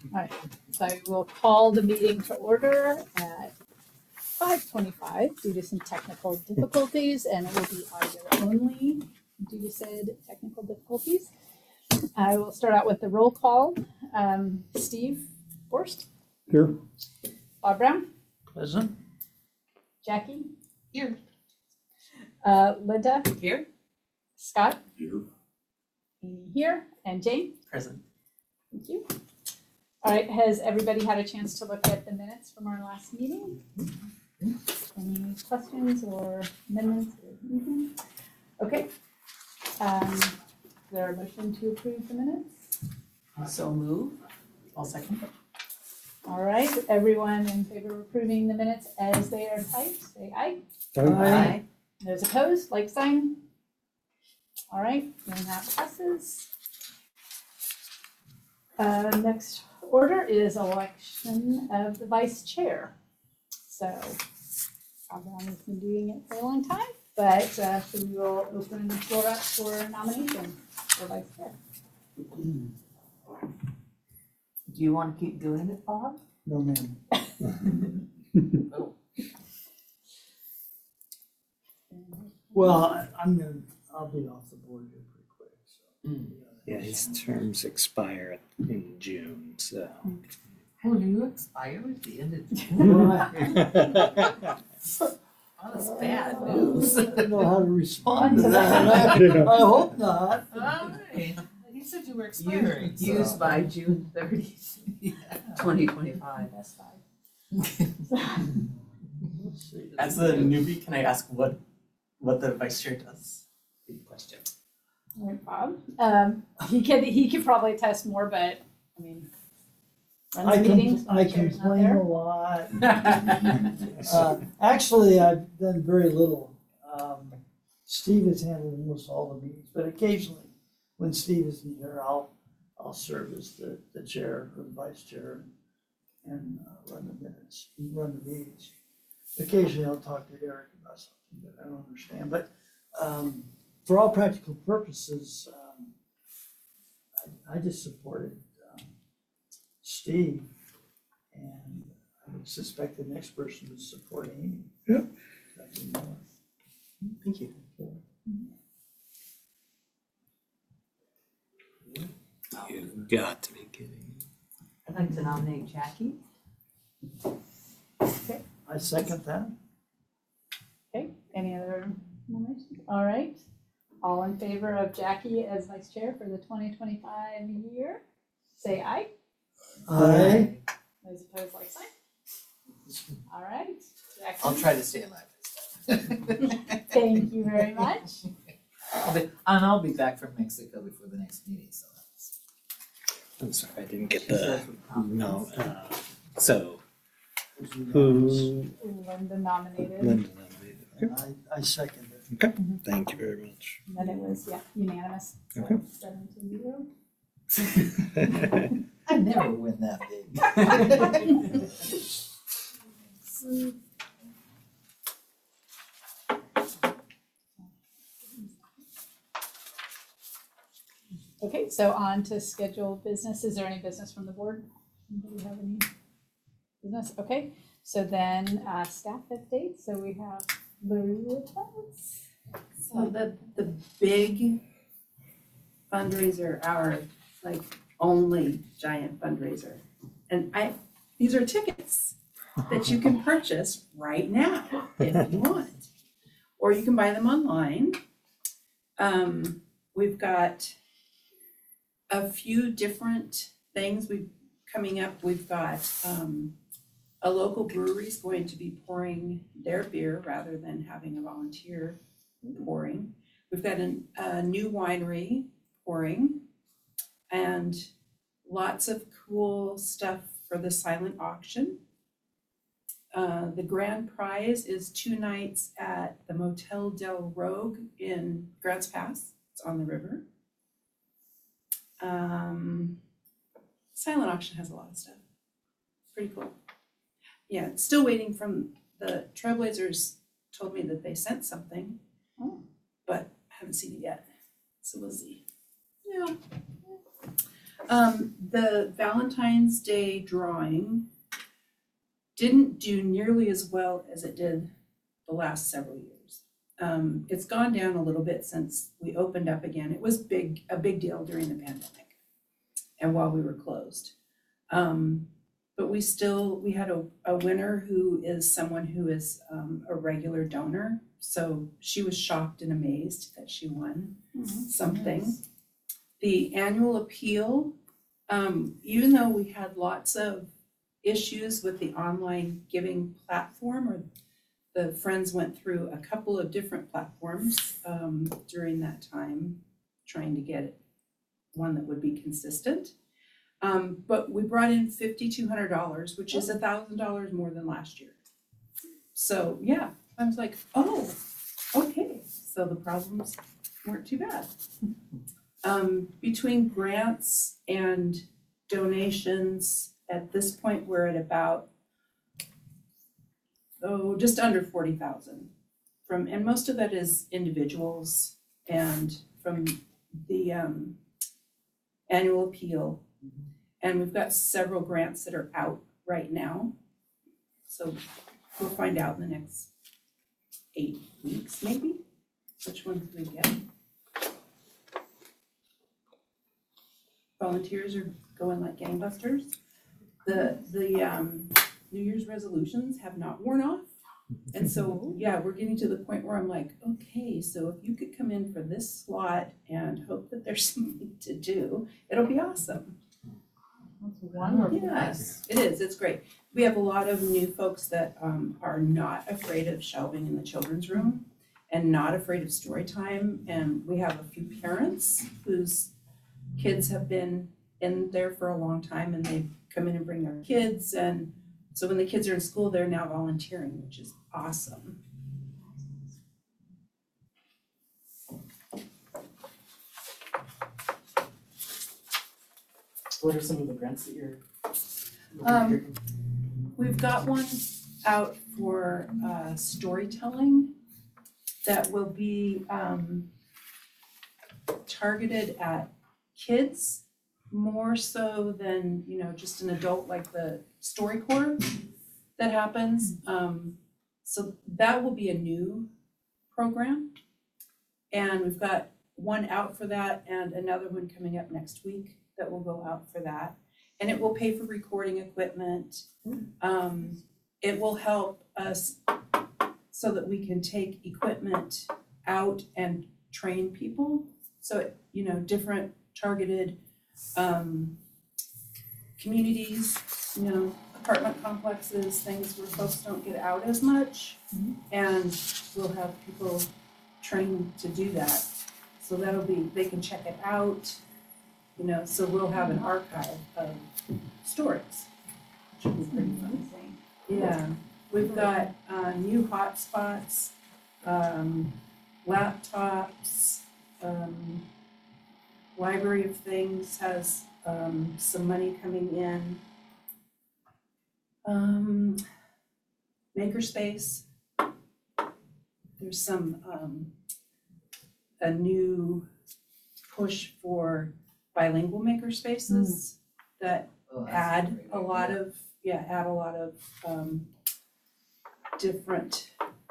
All right, so I will call the meeting to order at 5:25 due to some technical difficulties, and it will be audio only due to said technical difficulties. I will start out with the roll call. Steve Forst, Here. Bob Brown, Present. Jackie, Here. Linda, Here. Scott, Here. Amy here, and Jane. Present. Thank you. All right, has everybody had a chance to look at the minutes from our last meeting? Any questions or amendments or anything? Okay. Is there a motion to approve the minutes? So move. I'll second. All right, everyone in favor of approving the minutes as they are typed, say aye. Aye. Those opposed, like sign. All right, then that passes. Next order is election of the vice chair. So, Bob Brown has been doing it for a long time, but so we will open the floor up for nomination for vice chair. Do you want to keep doing it, Bob? No, ma'am. Oh. Well, I'll be off the board here pretty quick, so. Mm. Yeah, his terms expire in June, so. Oh, do you expire at the end of June? Well, Oh, that's bad news. I don't know how to respond to On to that. that. I hope not. Alright. You said you were expiring. Used by June 30th, 2025. That's fine. Let's see. As a newbie, can I ask what the vice chair does? Good question. All right, Bob. He could probably test more, but I mean, runs meetings when I the chair's not complain there. a lot. Actually, I've done very little. Steve has handled almost all the meetings, but occasionally, when Steve isn't here, I'll serve as the chair or the vice chair and run the minutes, run the meetings. Occasionally, I'll talk to Eric about something that I don't understand, but for all practical purposes, I just supported Steve, and I would suspect the next person would support Amy. Yep. Nothing more. Thank you. You've got to be kidding me. I'd like to nominate Jackie. I second that. Okay, any other nominations? All right. All in favor of Jackie as vice chair for the 2025 year, say aye. Aye. Those opposed, like sign. All right. Jackie, I'll try to stay alive this time. thank you very much. I'll be back from Mexico before the next meeting, so that's. I'm sorry, I didn't get She the, says with no, confidence. so, who, Linda nominated, Linda nominated, okay, I second it. thank you very much. and then it was, yeah, unanimous. So Okay. 7-0. I never win that big. Okay, so on to scheduled business. Is there any business from the board? Anybody have any business? Okay, so then staff updates. So we have Lou with us. So the big fundraiser, our like only giant fundraiser. And these are tickets that you can purchase right now if you want. Or you can buy them online. We've got a few different things coming up. We've got a local brewery is going to be pouring their beer rather than having a volunteer pouring. We've got a new winery pouring and lots of cool stuff for the silent auction. The grand prize is 2 nights at the Motel Del Rogue in Grants Pass. It's on the river. Silent auction has a lot of stuff. Pretty cool. Yeah, still waiting from the Trailblazers. Told me that they sent something, but I haven't seen it yet. So we'll see. Yeah. The Valentine's Day drawing didn't do nearly as well as it did the last several years. It's gone down a little bit since we opened up again. It was a big deal during the pandemic and while we were closed. But we had a winner who is someone who is a regular donor. So she was shocked and amazed that she won something. Nice. The annual appeal, even though we had lots of issues with the online giving platform, or the Friends went through a couple of different platforms during that time, trying to get one that would be consistent. But we brought in $5,200, which is $1,000 more than last year. So yeah, I was like, oh, okay, so the problems weren't too bad. Between grants and donations, at this point, we're at about, just under 40,000 and most of that is individuals and from the annual appeal. And we've got several grants that are out right now. So we'll find out in the next 8 weeks, maybe, which ones we get. Volunteers are going like gangbusters. The New Year's resolutions have not worn off. And so, yeah, we're getting to the point where I'm like, okay, so if you could come in for this slot and hope that there's something to do, it'll be awesome. That's wonderful. Yes, it is, it's great. We have a lot of new folks that are not afraid of shelving in the children's room and not afraid of story time. And we have a few parents whose kids have been in there for a long time and they come in and bring their kids. And so when the kids are in school, they're now volunteering, which is awesome. What are some of the grants that you're? We've got one out for storytelling that will be targeted at kids more so than, just an adult, like the StoryCorps that happens. So that will be a new program. And we've got one out for that and another one coming up next week that will go out for that. And it will pay for recording equipment. It will help us so that we can take equipment out and train people. So, different targeted communities, apartment complexes, things where folks don't get out as much. And we'll have people trained to do that. So they can check it out, so we'll have an archive of stories, which will be pretty fun. Yeah, we've got new hotspots, laptops, Library of Things has some money coming in. Makerspace, there's a new push for bilingual makerspaces that add a lot of different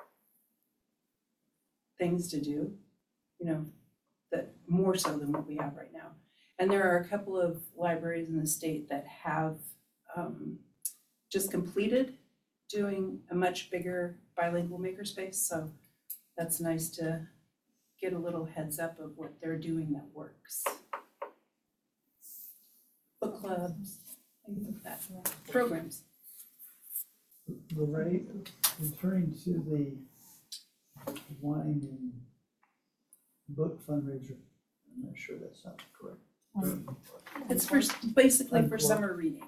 things to do, that more so than what we have right now. And there are a couple of libraries in the state that have just completed doing a much bigger bilingual makerspace, so that's nice to get a little heads up of what they're doing that works. Book clubs, things like that, programs. Lorraine, returning to the wine and book fundraiser, I'm not sure that sounds correct. It's basically for summer reading.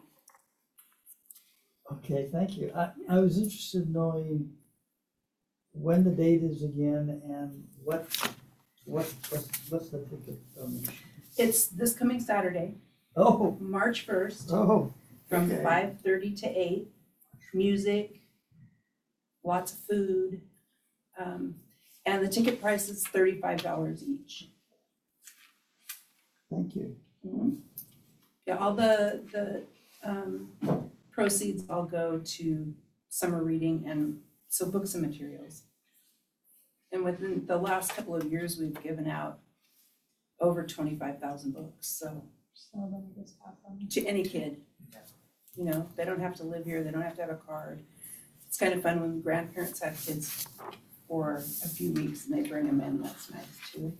Okay, thank you. I was interested in knowing when the date is again and what's the ticket donation? It's this coming Saturday, Oh, March 1st, from okay. 5:30 to 8. Music, lots of food, and the ticket price is $35 each. Thank you. Mhm. Yeah, all the proceeds all go to summer reading and so books and materials. And within the last couple of years, we've given out over 25,000 books, so So let me just pass on. to any kid. You know, they don't have to live here, they don't have to have a card. It's kind of fun when grandparents have kids for a few weeks and they bring them in, that's nice too.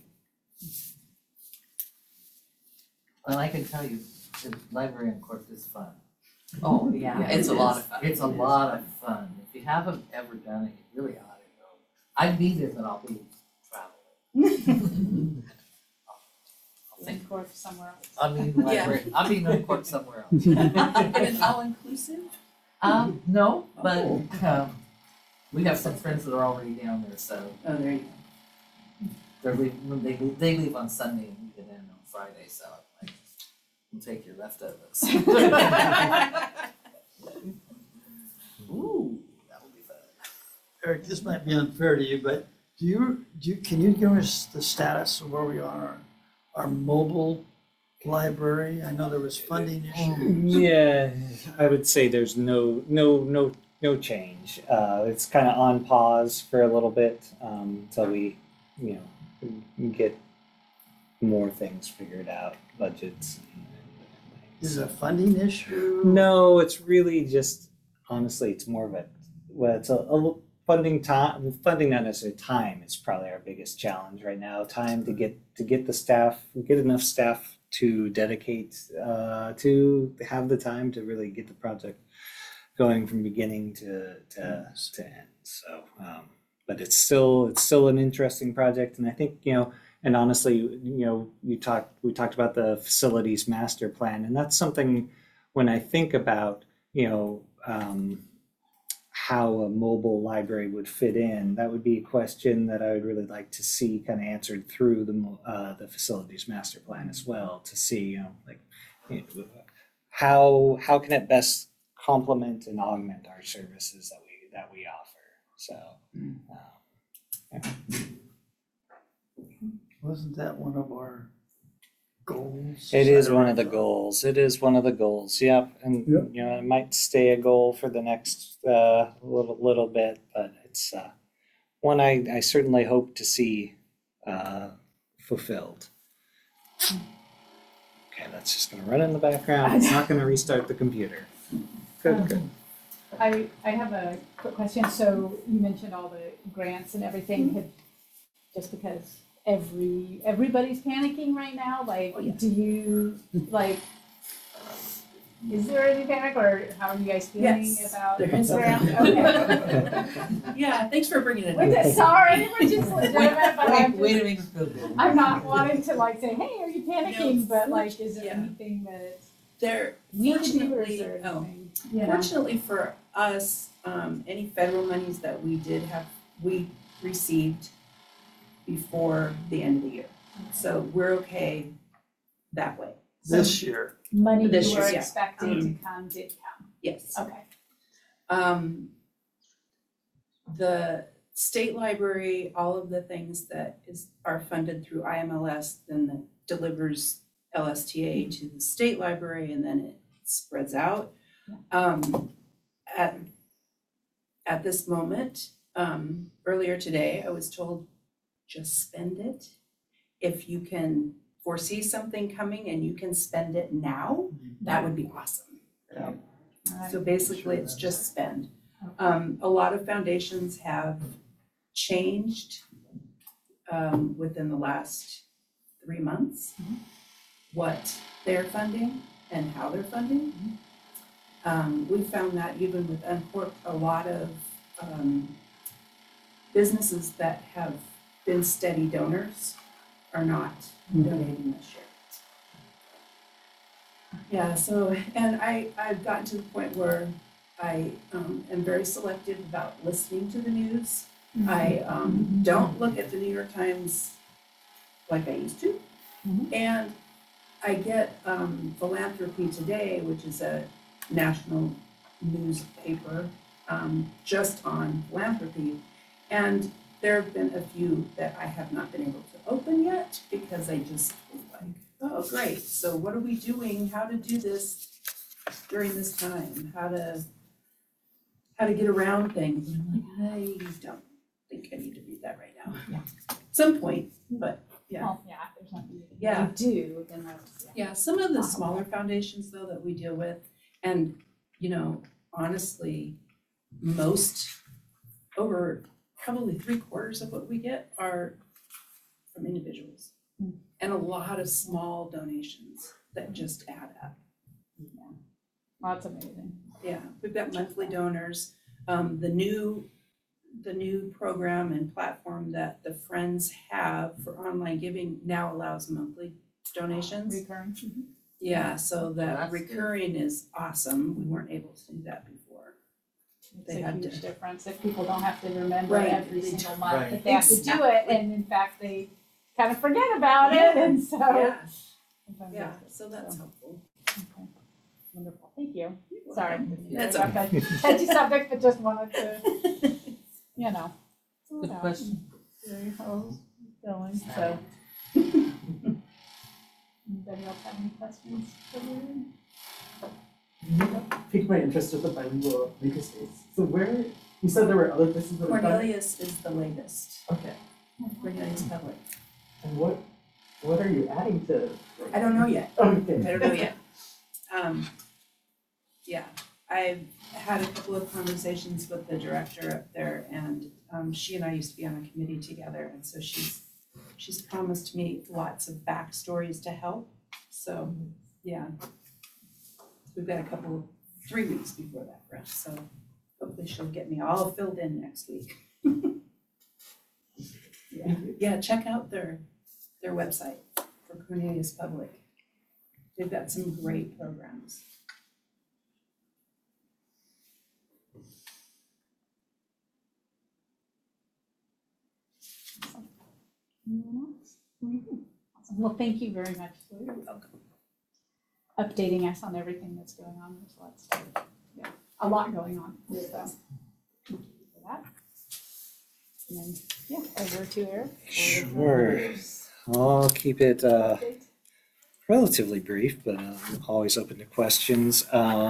Well, I can tell you, the library in Cork is fun. Oh, yeah, it's a lot of fun. It's a lot of fun. If you haven't ever done it, you really ought to go. I'd be there, but I'll be traveling. In Cork somewhere else. I mean, library, I'll be in Cork somewhere else. And it's all inclusive? No, but, we have some friends that are already down there, so Oh, there you they're leaving, they leave on Sunday and we get in on Friday, so I'm like, we'll take your leftovers. Ooh, that would be fun. Eric, this might be unfair to you, but can you give us the status of where we are, our mobile library? I know there was funding issues. Yeah, I would say there's no change. It's kind of on pause for a little bit until we, get more things figured out, budgets. Is it a funding issue? No, it's really just honestly, it's more of it's a funding time. Funding, not necessarily time, is probably our biggest challenge right now. Time to get the staff, get enough staff to dedicate to have the time to really get the project going from beginning to end. So, but it's still an interesting project, and I think and honestly, we talked about the facilities master plan, and that's something when I think about how a mobile library would fit in, that would be a question that I would really like to see kind of answered through the facilities master plan as well, to see how can it best complement and augment our services that we offer. So Wasn't that one of our goals? it is one of the goals. It is one of the goals. Yep, and it might stay a goal for the next little bit, but it's one I certainly hope to see fulfilled. Okay, that's just gonna run in the background. It's not gonna restart the computer. Good. I have a quick question. So you mentioned all the grants and everything, just because everybody's panicking right now, like, do you, like, is there any panic, or how are you guys feeling Yes, about there the is a grant? Okay. Yeah, thanks for bringing it We're up. just sorry, we're just legitimate, but Way to make us feel good. I'm not wanting to like say, hey, are you panicking, No, but like, is there yeah. anything that There, we can do, or is fortunately, there oh, anything? You know? fortunately for us, any federal monies that we received before the end of the year. So we're okay that way. This year. Money This you were year, yeah. expecting to come did come, Yes. okay. The state library, all of the things that are funded through IMLS, then that delivers LSTA to the state library, and then it spreads out. At this moment, earlier today, I was told, just spend it. If you can foresee something coming and you can spend it now, that would be awesome. All right. So basically, it's just spend. A lot of foundations have changed within the last 3 months, what they're funding and how they're funding. We found that even with Uncork, a lot of businesses that have been steady donors are not donating this year. Yeah, so, and I've gotten to the point where I am very selective about listening to the news. I don't look at the New York Times like I used to. And I get Philanthropy Today, which is a national newspaper just on philanthropy. And there have been a few that I have not been able to open yet because I just was like, oh, great, so what are we doing, how to do this during this time, how to get around things, and I'm like, I don't think I need to read that right now. Yeah. Some point, but yeah. Well, yeah, if there's nothing you can Yeah. really do, then that's, Yeah, some of the smaller foundations though that we deal with, and you know, honestly, most, over probably 3/4 of what we get are from individuals. Hmm. And a lot of small donations that just add up. yeah. Well, that's amazing. Yeah, we've got monthly donors. The new program and platform that the Friends have for online giving now allows monthly donations. Recurring. Yeah, so that That's good. recurring is awesome. We weren't able to do that before. It's They a had huge to- difference if people don't have to remember Right. every single month Right. that they have to do it, Exactly. and in fact, they kind of forget about it, Yeah. and so. Yeah, sometimes yeah, that's so that's helpful. okay. Wonderful, thank you. Sorry. That's Very much a touchy subject, but just wanted to, you know. Good question. See how it's going, so. Anybody else have any questions for me? Piqued my interest with the bilingual makerspace. So where, you said there were other places that have done it? Cornelius is the latest, Okay, Cornelius Public. and what are you adding to? I don't know yet. Okay. I don't know yet. Yeah, I've had a couple of conversations with the director up there, and she and I used to be on a committee together, and so she's promised me lots of backstories to help. So, yeah. We've got 3 weeks before that for us, so hopefully she'll get me all filled in next week. Yeah, check out their website for Cornelius Public. They've got some great programs. Anyone else? Awesome. Well, thank you very much for Welcome. updating us on everything that's going on. There's lots to, yeah, a lot going on with thank you for that. And then, yeah, over to Eric. Sure. I'll keep it relatively brief, but I'm always open to questions.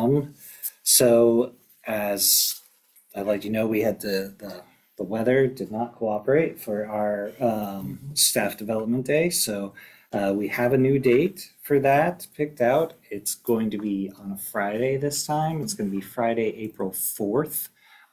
So as I let you know, we had the weather did not cooperate for our staff development day. So we have a new date for that picked out. It's going to be on a Friday this time. It's going to be Friday, April 4th.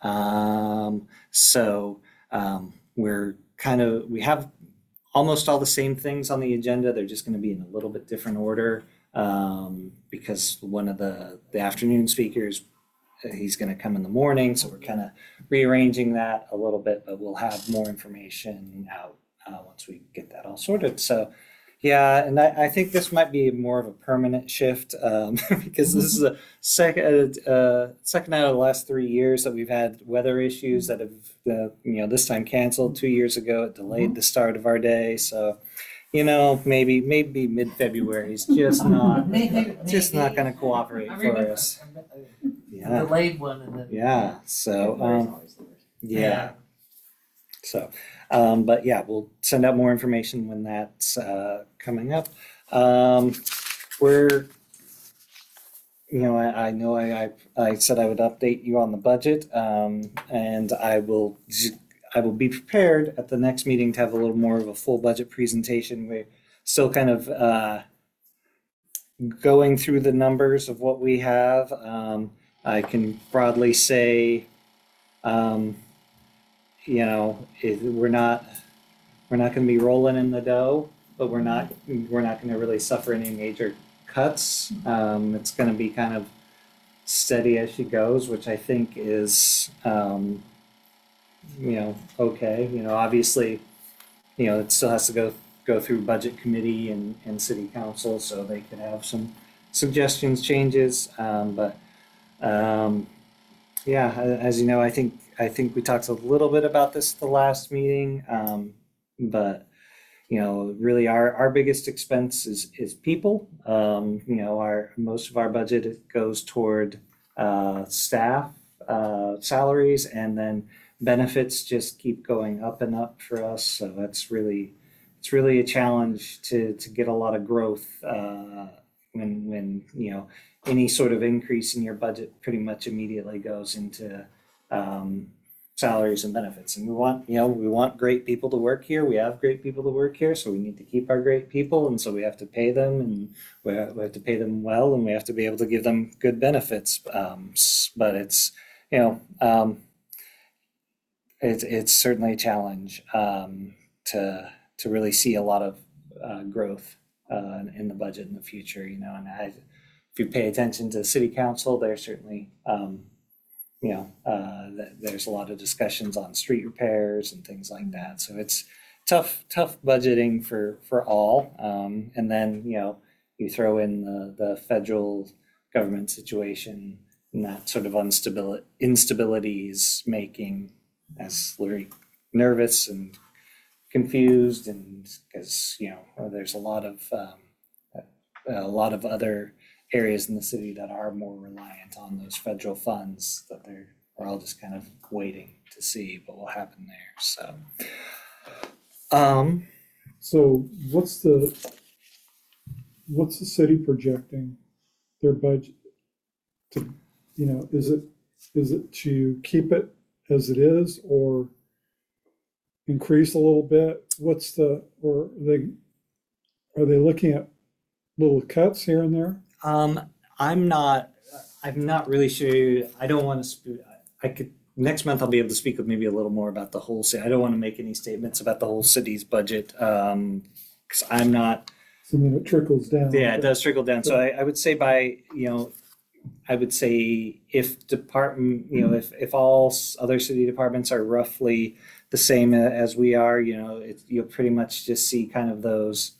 We have almost all the same things on the agenda. They're just going to be in a little bit different order because one of the afternoon speakers, he's going to come in the morning. So we're kind of rearranging that a little bit, but we'll have more information out once we get that all sorted. So yeah, and I think this might be more of a permanent shift because this is a second out of the last 3 years that we've had weather issues that have, this time canceled. 2 years ago, it delayed the start of our day. So, maybe mid-February is just not going to cooperate I for remember. us. The Yeah, delayed one and then. yeah. So, February's always the worst. yeah. So, but yeah, we'll send out more information when that's coming up. I know I said I would update you on the budget, and I will be prepared at the next meeting to have a little more of a full budget presentation. We're still kind of going through the numbers of what we have. I can broadly say, we're not going to be rolling in the dough, but we're not going to really suffer any major cuts. It's going to be kind of steady as she goes, which I think is okay. Obviously, it still has to go through budget committee and city council, so they could have some suggestions, changes. Yeah, as you know, I think we talked a little bit about this at the last meeting, but really our biggest expense is people. Most of our budget goes toward staff salaries, and then benefits just keep going up and up for us. So that's really it's really a challenge to get a lot of growth when any sort of increase in your budget pretty much immediately goes into salaries and benefits. And we want great people to work here. We have great people to work here, so we need to keep our great people, and so we have to pay them, and we have to pay them well, and we have to be able to give them good benefits. But it's it's certainly a challenge to really see a lot of growth in the budget in the future. And if you pay attention to city council, they're certainly there's a lot of discussions on street repairs and things like that. So it's tough budgeting for all. And then you throw in the federal government situation, and that sort of instability is making us very nervous and confused, and because there's a lot of other areas in the city that are more reliant on those federal funds, that we're all just kind of waiting to see what will happen there. So what's the city projecting their budget to, is it to keep it as it is or increase a little bit? Or are they looking at little cuts here and there? I'm not really sure. I don't want to next month I'll be able to speak with maybe a little more about the whole city. I don't want to make any statements about the whole city's budget, because I'm not. So, it trickles down. Yeah, it does trickle down. So I would say if if all other city departments are roughly the same as we are, you'll pretty much just see kind of those,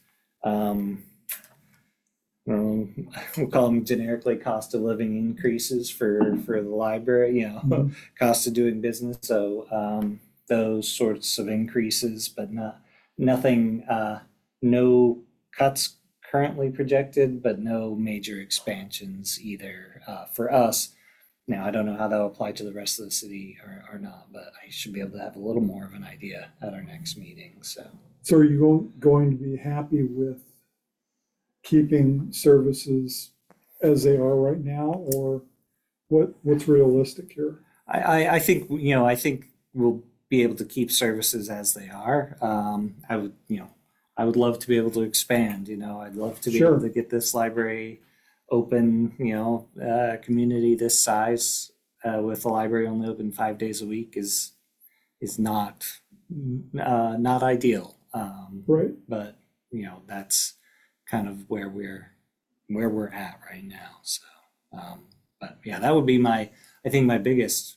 we'll call them generically cost of living increases for the library, cost of doing business. So those sorts of increases, but nothing, no cuts currently projected, but no major expansions either for us. Now, I don't know how that'll apply to the rest of the city or not, but I should be able to have a little more of an idea at our next meeting. So are you going to be happy with keeping services as they are right now, or what's realistic here? I think we'll be able to keep services as they are. I would love to be able to expand. I'd love to be able to get this library open. Community this size with the library only open 5 days a week is not ideal. Right. But that's kind of where we're at right now. So, but yeah, that would be my biggest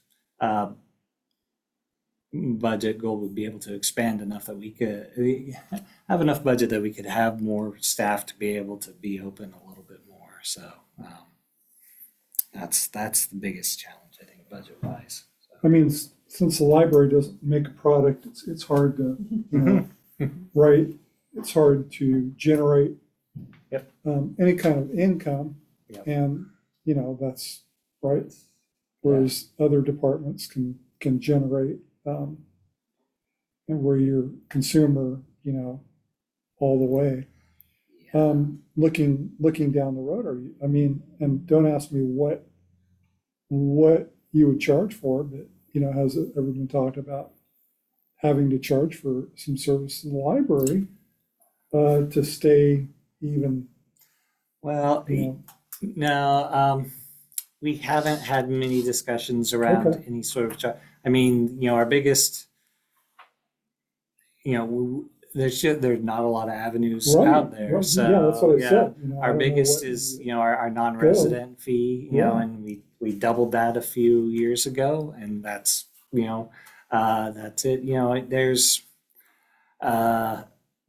budget goal would be able to expand enough that we could have enough budget that we could have more staff to be able to be open a little bit more. So that's the biggest challenge, I think, budget wise. So. Since the library doesn't make a product, it's hard to write. It's hard to generate any kind of income, and that's right. Whereas other departments can generate, and where you're consumer, all the way. Looking down the road, and don't ask me what you would charge for, but has it ever been talked about having to charge for some service in the library to stay even? Well, no, we haven't had many discussions around any sort of charge. Our biggest, there's not a lot of avenues out there. Right. So yeah, that's what I said. Our biggest is our non-resident fee, and we doubled that a few years ago, and that's that's it. There's a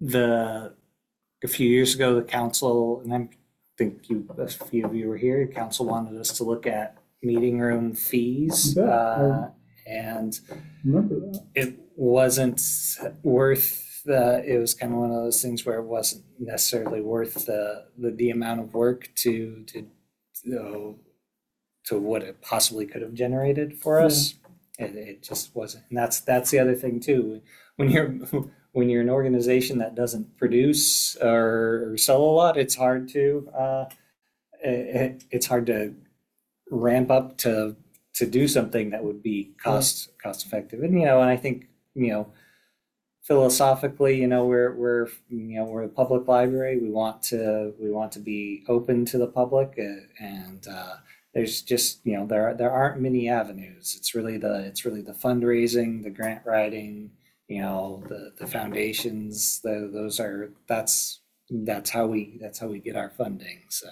few years ago the council, and I think a few of you were here. The council wanted us to look at meeting room fees, and remember that. it wasn't worth. It was kind of one of those things where it wasn't necessarily worth the amount of work to what it possibly could have generated for us. It just wasn't, and that's the other thing too. When when you're an organization that doesn't produce or sell a lot, it's hard to it's hard to ramp up to do something that would be cost effective. And and I think philosophically, we're a public library. We want to be open to the public, and there's just there aren't many avenues. It's really the fundraising, the grant writing, the foundations. That's how we get our funding. So.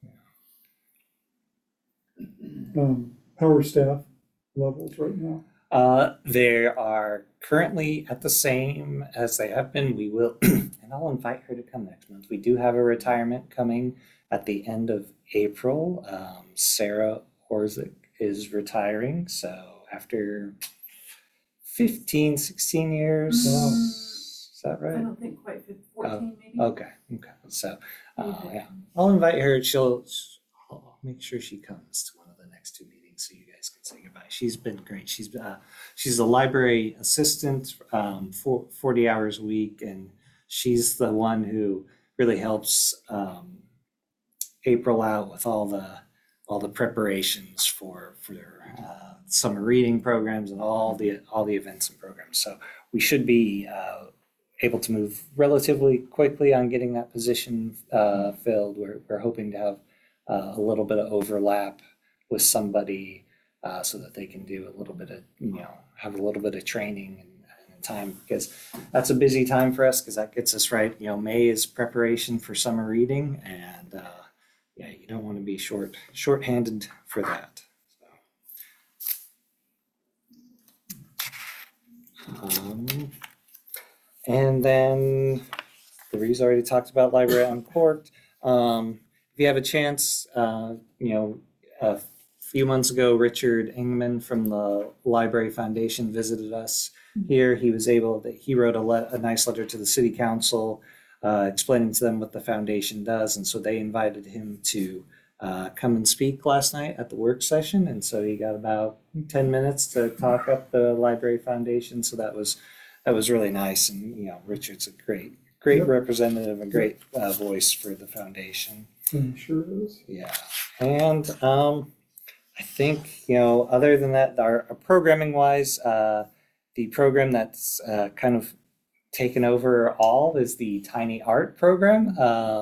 How are staff levels right now? They are currently at the same as they have been. We will, and I'll invite her to come next month. We do have a retirement coming at the end of April. Sarah Horzik is retiring, so after 15, 16 years. Wow. Is that I right? don't think quite 14 maybe. Okay. So, yeah, I'll invite her. I'll make sure she comes to one of the next two meetings so you guys can say goodbye. She's been great. She's a library assistant, 40 hours a week, and she's the one who really helps April out with all the preparations for summer reading programs and all the events and programs. So we should be able to move relatively quickly on getting that position filled. We're hoping to have a little bit of overlap with somebody so that they can do a little bit of have a little bit of training and time, because that's a busy time for us, because that gets us right. May is preparation for summer reading, and you don't want to be short-handed for that. And then Louise already talked about Library Uncorked. If you have a chance, a few months ago, Richard Ingman from the Library Foundation visited us here. He wrote a nice letter to the city council explaining to them what the foundation does. And so they invited him to come and speak last night at the work session. And so he got about 10 minutes to talk up the Library Foundation. So that was really nice. And, Richard's a great Yep. representative, a great voice for the foundation. Sure is. Yeah. And I think, other than that, our programming wise, the program that's kind of taken over all is the Tiny Art program.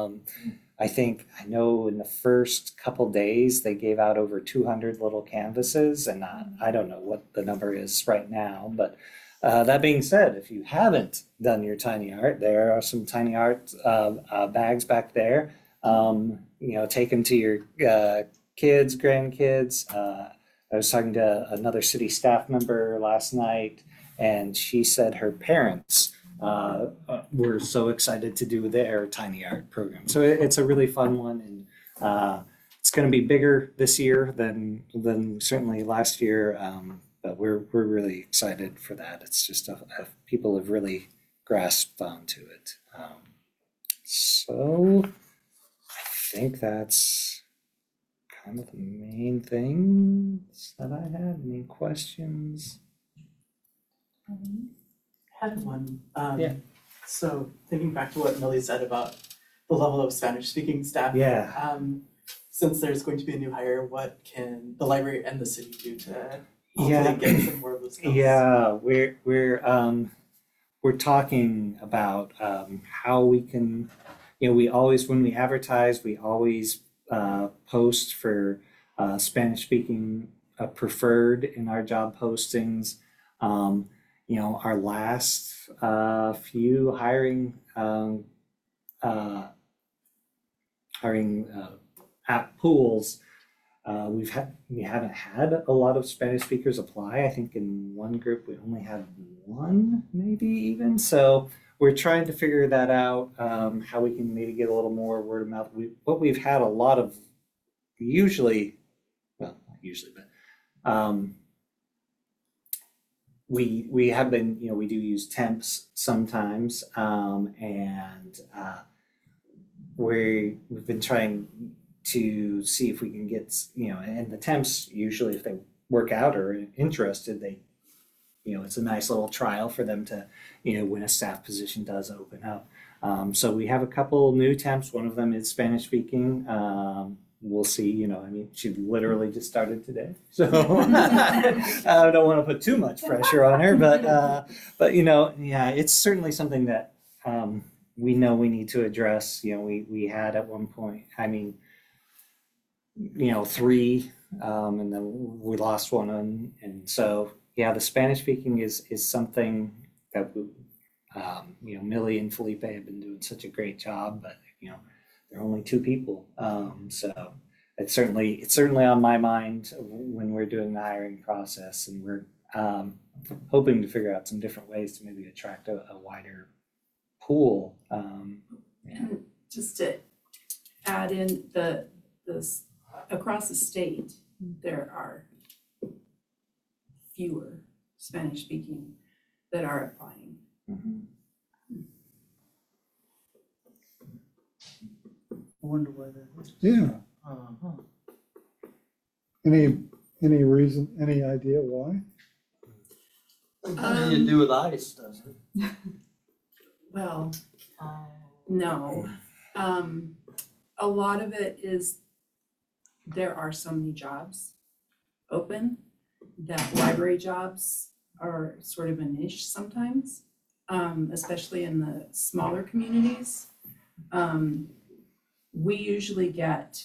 I know in the first couple days they gave out over 200 little canvases, and I don't know what the number is right now, but that being said, if you haven't done your Tiny Art, there are some Tiny Art bags back there. Take them to your kids, grandkids. I was talking to another city staff member last night, and she said her parents were so excited to do their Tiny Art program. So it's a really fun one, and it's going to be bigger this year than certainly last year. But we're really excited for that. It's just people have really grasped onto it. So I think that's kind of the main things that I had. Any questions? Had one. Yeah. So thinking back to what Millie said about the level of Spanish speaking staff. Yeah. Since there's going to be a new hire, what can the library and the city do to Yeah. hopefully get some more of those skills? Yeah, we're talking about how we can, we always, when we advertise, we always post for Spanish speaking preferred in our job postings. Our last few hiring at pools, we haven't had a lot of Spanish speakers apply. I think in one group we only had one, maybe even. So we're trying to figure that out, how we can maybe get a little more word of mouth. We've had a lot of not usually, but we have been, we do use temps sometimes, and we've been trying to see if we can get, and the temps usually, if they work out or are interested, they it's a nice little trial for them to, when a staff position does open up. So we have a couple new temps. One of them is Spanish speaking. We'll see, she literally just started today. So I don't want to put too much pressure on her, but yeah, it's certainly something that we know we need to address. We had at one point, 3, and then we lost one, and so yeah, the Spanish speaking is something that Millie and Felipe have been doing such a great job, but there are only 2 people, so it's certainly on my mind when we're doing the hiring process, and we're hoping to figure out some different ways to maybe attract a wider pool. And just to add in this across the state, there are fewer Spanish speaking that are applying. Mhm. I wonder why that is. Yeah. Uh-huh. Any reason, any idea why? Nothing to do with ICE, does it? Well, no. A lot of it is there are so many jobs open that library jobs are sort of a niche sometimes, especially in the smaller communities. We usually get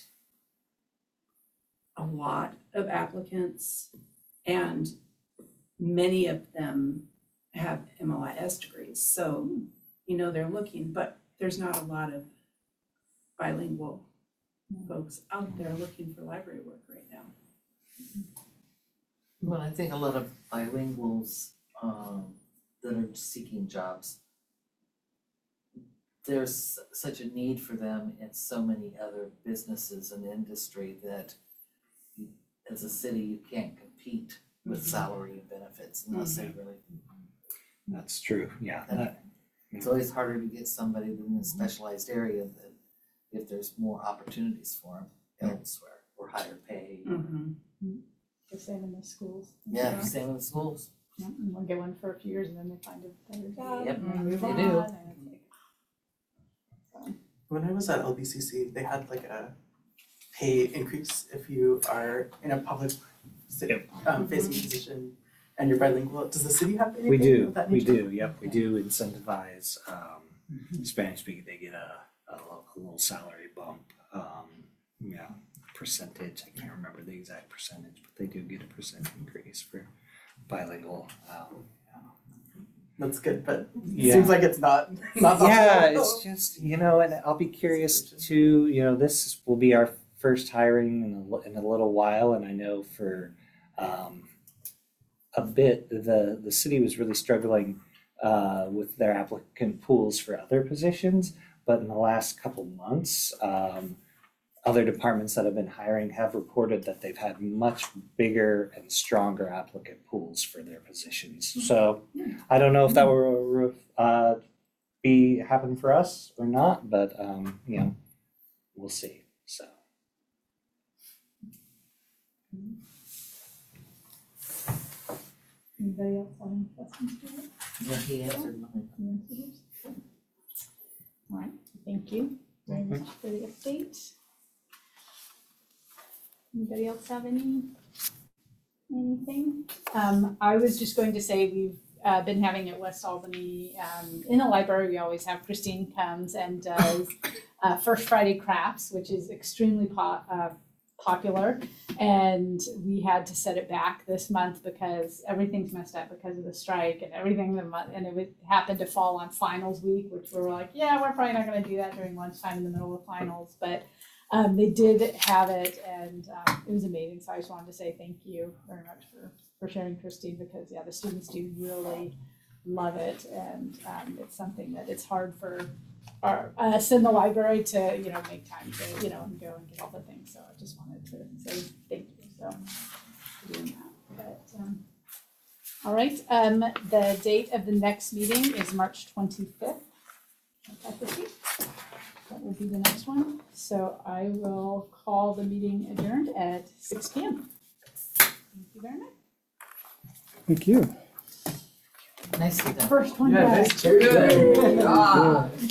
a lot of applicants, and many of them have MLIS degrees. So, they're looking, but there's not a lot of bilingual folks out there looking for library work right now. Well, I think a lot of bilinguals that are seeking jobs, there's such a need for them in so many other businesses and industry that as a city, you can't compete with salary and benefits unless they really. That's true. Yeah. It's always harder to get somebody in a specialized area than if there's more opportunities for them elsewhere or higher pay. The same in the schools. Yeah, same with schools. Yeah, and they'll get one for a few years and then they find a better job Yep, and move they on. do. And it's like, When I was at LBCC, they had like a pay increase if you are in a public facing position and you're bilingual. Does the city have anything We do, of that we nature? do, yep, we do incentivize, Spanish speaking, they get a little salary bump, percentage, I can't remember the exact percentage, but they do get a percent increase for bilingual, That's good, but it Yeah. seems like it's not Yeah, possible. it's just, and I'll be curious to, this will be our first hiring in a little while, and I know for a bit, the city was really struggling with their applicant pools for other positions, but in the last couple months, other departments that have been hiring have reported that they've had much bigger and stronger applicant pools for their positions. So I don't know if that will happen for us or not, but we'll see. So. Anybody else have any questions for it? Yeah, he answered mine. All right, thank you very much for the update. Anybody else have anything? I was just going to say we've been having at West Albany, in the library, we always have Christine comes and does First Friday Crafts, which is extremely popular. And we had to set it back this month because everything's messed up because of the strike and everything, and it happened to fall on finals week, which we were like, yeah, we're probably not gonna do that during lunchtime in the middle of finals, but they did have it, and it was amazing. So I just wanted to say thank you very much for sharing, Christine, because the students do really love it, and it's something that it's hard for us in the library to make time to and go and get all the things. So I just wanted to say thank you for doing that. But all right, the date of the next meeting is March 25th. That will be the next one. So I will call the meeting adjourned at 6 p.m. Thank you very much. Thank you. Nicely done. First one Yeah, back. nice cheers. Good. Yeah.